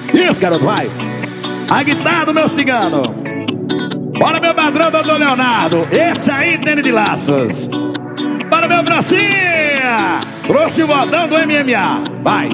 Isso, garoto, vai. A guitarra do meu cigano. Bora, meu padrão, doutor Leonardo. Esse aí entende de laços. Bora, meu bracinha. Trouxe o botão do MMA. Vai.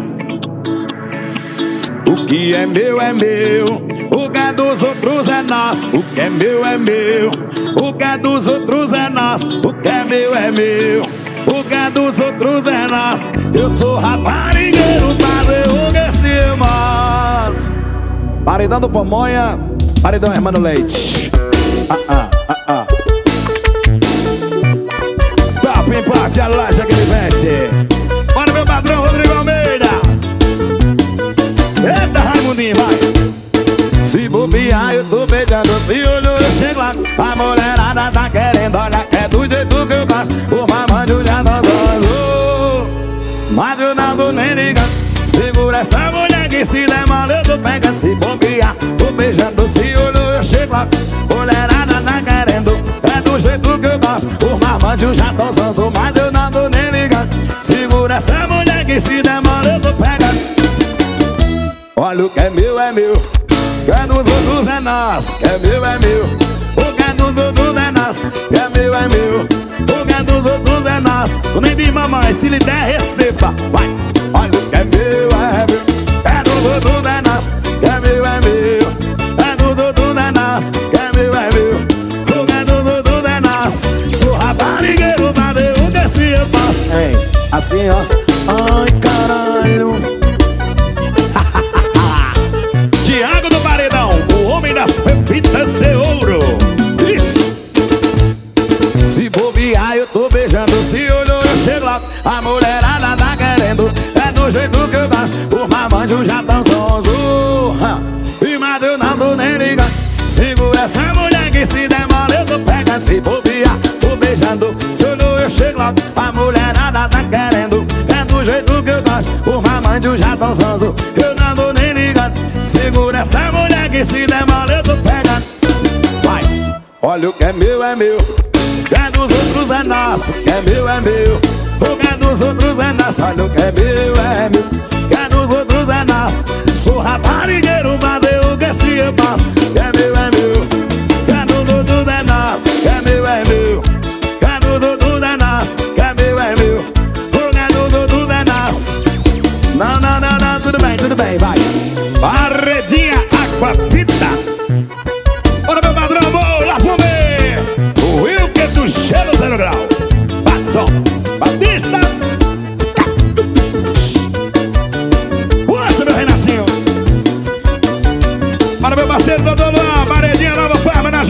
O que é meu é meu, o que é dos outros é nosso. O que é meu é meu, o que é dos outros é nosso. O que é meu é meu, o que é dos outros é nosso. Eu sou raparigueiro, padrão desse mas. Paredão do Pamonha, paredão Hermano Leite. Top empate, a loja que ele veste. Bora, meu padrão Rodrigo Almeida. Eita, Raimundinho, vai. Se bobear, eu tô beijando o olho, eu chego lá. A mulherada tá querendo, olha, é do jeito que eu faço. O mamãe já tá zoando, mas eu não tô nem ligando. Segura essa mulher que se der mal eu tô pegando. Se bobear, tô beijando o olho, eu chego lá. Mulherada tá querendo, é do jeito que eu faço. O mamãe já tá zoando, mas eu não tô nem ligando. Segura essa mulher que se der mal eu tô pegando. Olha, o que é meu, que é dos outros é nosso. Que é meu, o que é dos outros é nosso. Que é meu, o que é dos outros é nosso. Tu nem diz, mamãe, se lhe der, receba. Vai. Olha, o que é meu, que é dos outros é nosso. Que é meu, é dos outros é nosso. Que é meu, o que é dos outros é nosso. Sou raparigueiro, valeu o que se eu faço. Ei, assim, ó. Ai, caralho. Tiago do Paredão, o homem das pepitas de ouro. Ixi. Se bobear, eu tô beijando. Se olhou, eu chego lá. A mulherada tá querendo, é do jeito que eu faço. Os mamanjos já tão zonzo, e mas eu não tô nem ligando. Segura essa mulher que se der mal eu tô pegando. Se bobear, tô beijando. Se olhou, eu chego lá. A mulherada tá querendo, é do jeito que eu faço. Os mamanjos já tão zonzo, eu não tô nem ligando. Segura essa mulher que se der mal eu tô pegando. Vai. Olha, o que é meu, que é dos outros é nosso. Que é meu, o que é dos outros é nosso. Olha, o que é meu, que é dos outros é nosso. Sou raparigueiro, valeu o que se eu faço. Que é meu, que é dos outros é nosso. Que é meu, que é dos outros é nosso. Que é meu, o que é dos outros é nosso. Não, tudo bem, vai. Paredinha Aquapita. Bora, meu padrão, bola, fome. O Wilker do Gelo 0 Grau. Batson, Batista. Poxa, meu Renatinho. Bora, meu parceiro, Dodô Luan. Paredinha Nova Farma na